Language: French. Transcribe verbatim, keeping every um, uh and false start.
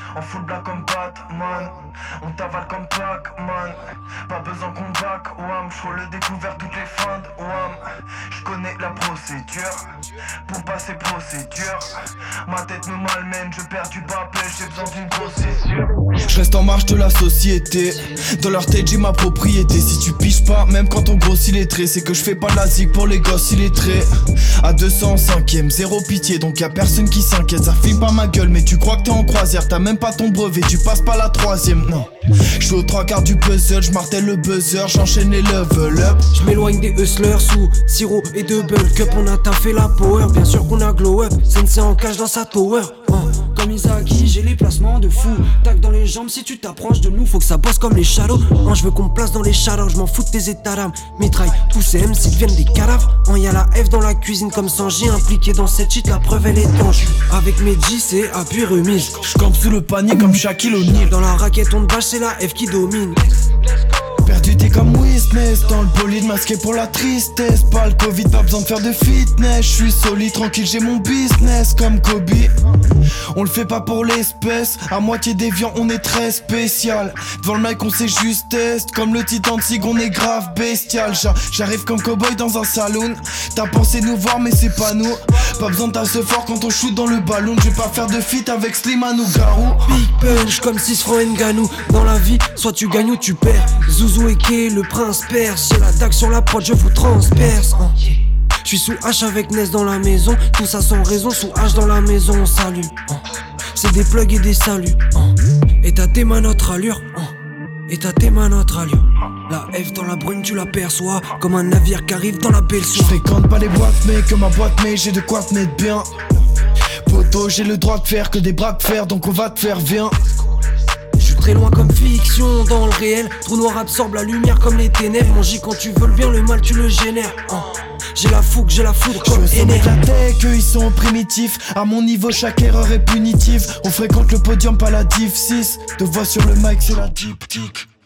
En full black comme Batman, on t'avale comme Pac-Man. Pas besoin qu'on back, wham. J'fous le découvert toutes les feintes, wham. J'connais la procédure, pour passer procédure. Ma tête me malmène, je perds du papel, j'ai besoin d'une procédure. Je reste en marge de la société, dans leur tête j'ai ma propriété. Si tu piges pas, même quand on grossit les traits, c'est que je fais pas de la zig pour les gosses illettrés. À deux cent cinquième, zéro pitié, donc y'a personne qui s'inquiète. Ça filme pas ma gueule, mais tu crois que t'es en croisière. T'as même pas ton brevet, tu passes pas la troisième, non. J'suis aux trois quarts du puzzle, j'martèle le buzzer, j'enchaîne les level up. J'm'éloigne des hustlers sous sirop et de bulk up. On a taffé la power, bien sûr qu'on a glow up. Sensei en cache dans sa tower, hein. Comme Isaki, j'ai les placements de fou. Tac dans les jambes, si tu t'approches de nous, faut que ça bosse comme les shadows. Hein, je veux qu'on me place dans les shadows, je m'en fous de tes états d'âme. Mitraille, tous ces M C deviennent des cadavres. Hein, y'a la F dans la cuisine comme Sanji, impliqué dans cette shit, la preuve elle est étanche. Avec mes G, c'est appui remise. J'campe sous le panier comme Shaquille O'Neal. Dans la raquette on te bâche, c'est la F qui domine. Perdu t'es comme Witness, dans le bolide masqué pour la tristesse. Pas le Covid, pas besoin de faire de fitness. J'suis solide, tranquille, j'ai mon business comme Kobe. On le fait pas pour l'espèce, à moitié déviant on est très spécial. Devant le mic on sait juste test, comme le titan de Tigre on est grave bestial. J'a- J'arrive comme cowboy dans un saloon. T'as pensé nous voir mais c'est pas nous. Pas besoin de tasse fort quand on shoot dans le ballon. Je vais pas faire de feat avec Slimane ou Garou. Big punch comme six francs Nganou. Dans la vie, soit tu gagnes ou tu perds. Zouzou et Kay, le prince perse. J'ai la dague sur la prod, je vous transperce. Hein. J'suis sous H avec Ness dans la maison. Tout ça sans raison, sous H dans la maison, on salue. Hein. C'est des plugs et des saluts. Hein. Et t'as tes mains notre allure. Hein. Et t'as tes mains notre allure. La F dans la brume, tu l'aperçois. Comme un navire qui arrive dans la belle soie. J'fréquente pas les boîtes mais que ma boîte mais j'ai de quoi te mettre bien. Poto, j'ai le droit de faire que des bras de fer, donc on va te faire viens. Très loin comme fiction, dans le réel. Trou noir absorbe la lumière comme les ténèbres. Mon J quand tu veux le bien, le mal tu le génères. Hein. J'ai la fougue, j'ai la foudre comme N R. La tech, eux ils sont primitifs. À mon niveau chaque erreur est punitive. On fréquente le podium, pas la div six. De voix sur le mic c'est la diptyque.